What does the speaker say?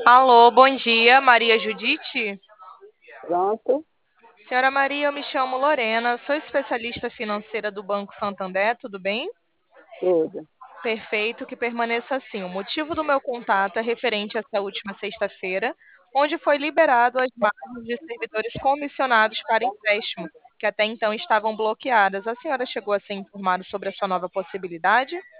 Alô, bom dia, Maria Judite? Pronto, Senhora Maria, eu me chamo Lorena, sou especialista financeira do Banco Santander, tudo bem? tudo. Perfeito, que permaneça assim. O motivo do meu contato é referente a essa última sexta-feira, onde foi liberado as margens de servidores comissionados para empréstimo, que até então estavam bloqueadas. A senhora chegou a ser informada sobre essa nova possibilidade?